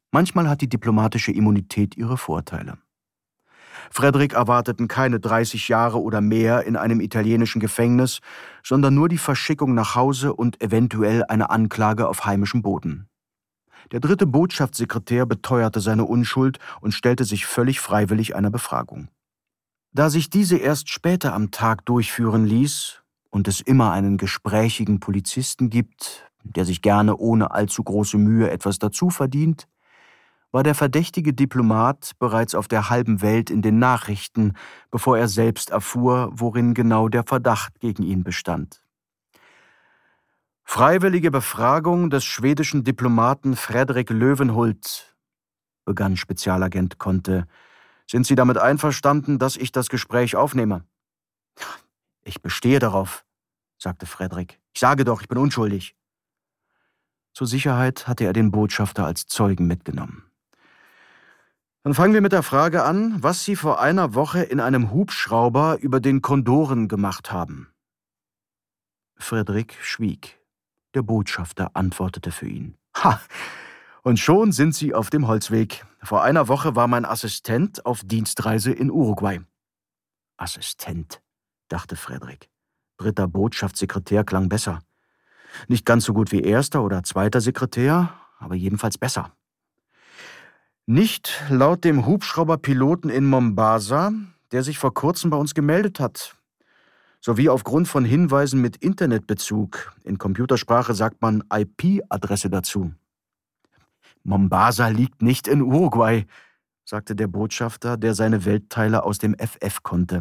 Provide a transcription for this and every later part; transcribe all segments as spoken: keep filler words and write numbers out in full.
Manchmal hat die diplomatische Immunität ihre Vorteile. Frederick erwarteten keine dreißig Jahre oder mehr in einem italienischen Gefängnis, sondern nur die Verschickung nach Hause und eventuell eine Anklage auf heimischem Boden. Der dritte Botschaftssekretär beteuerte seine Unschuld und stellte sich völlig freiwillig einer Befragung. Da sich diese erst später am Tag durchführen ließ und es immer einen gesprächigen Polizisten gibt, der sich gerne ohne allzu große Mühe etwas dazu verdient, war der verdächtige Diplomat bereits auf der halben Welt in den Nachrichten, bevor er selbst erfuhr, worin genau der Verdacht gegen ihn bestand. Freiwillige Befragung des schwedischen Diplomaten Fredrik Löwenhult, begann Spezialagent Conte. Sind Sie damit einverstanden, dass ich das Gespräch aufnehme? Ich bestehe darauf, sagte Fredrik. Ich sage doch, ich bin unschuldig. Zur Sicherheit hatte er den Botschafter als Zeugen mitgenommen. Dann fangen wir mit der Frage an, was Sie vor einer Woche in einem Hubschrauber über den Kondoren gemacht haben. Fredrik schwieg. Der Botschafter antwortete für ihn. Ha! Und schon sind Sie auf dem Holzweg. Vor einer Woche war mein Assistent auf Dienstreise in Uruguay. Assistent, dachte Fredrik. Dritter Botschaftssekretär klang besser. Nicht ganz so gut wie erster oder zweiter Sekretär, aber jedenfalls besser. Nicht laut dem Hubschrauberpiloten in Mombasa, der sich vor kurzem bei uns gemeldet hat. Sowie aufgrund von Hinweisen mit Internetbezug. In Computersprache sagt man I P-Adresse dazu. Mombasa liegt nicht in Uruguay, sagte der Botschafter, der seine Weltteile aus dem F F konnte.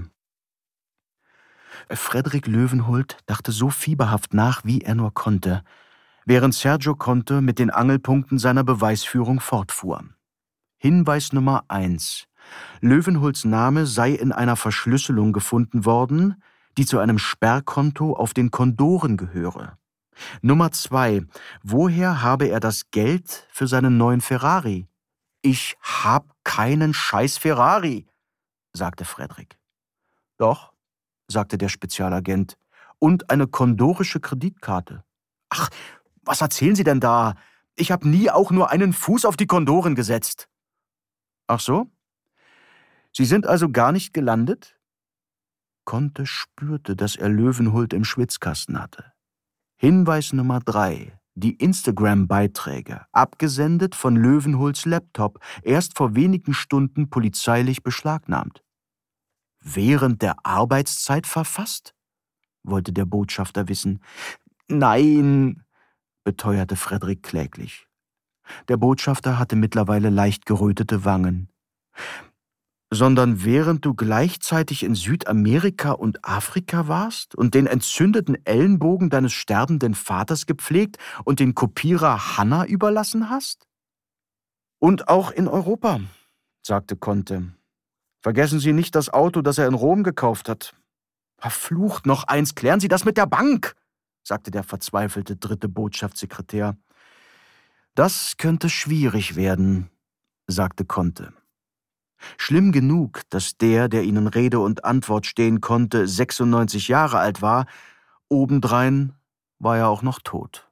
Fredrik Löwenhult dachte so fieberhaft nach, wie er nur konnte, während Sergio Conte mit den Angelpunkten seiner Beweisführung fortfuhr. Hinweis Nummer eins. Löwenhults Name sei in einer Verschlüsselung gefunden worden, die zu einem Sperrkonto auf den Kondoren gehöre. Nummer zwei. Woher habe er das Geld für seinen neuen Ferrari? Ich hab keinen scheiß Ferrari, sagte Fredrik. Doch, sagte der Spezialagent, und eine kondorische Kreditkarte. Ach, was erzählen Sie denn da? Ich habe nie auch nur einen Fuß auf die Kondoren gesetzt. Ach so? Sie sind also gar nicht gelandet? Conte spürte, dass er Löwenhult im Schwitzkasten hatte. Hinweis Nummer drei. Die Instagram-Beiträge, abgesendet von Löwenhults Laptop, erst vor wenigen Stunden polizeilich beschlagnahmt. Während der Arbeitszeit verfasst? Wollte der Botschafter wissen. Nein, beteuerte Fredrik kläglich. Der Botschafter hatte mittlerweile leicht gerötete Wangen. Sondern während du gleichzeitig in Südamerika und Afrika warst und den entzündeten Ellenbogen deines sterbenden Vaters gepflegt und den Kopierer Hanna überlassen hast? Und auch in Europa, sagte Conte. Vergessen Sie nicht das Auto, das er in Rom gekauft hat. Verflucht noch eins, klären Sie das mit der Bank, sagte der verzweifelte dritte Botschaftssekretär. Das könnte schwierig werden, sagte Conte. Schlimm genug, dass der, der ihnen Rede und Antwort stehen konnte, sechsundneunzig Jahre alt war, obendrein war er auch noch tot.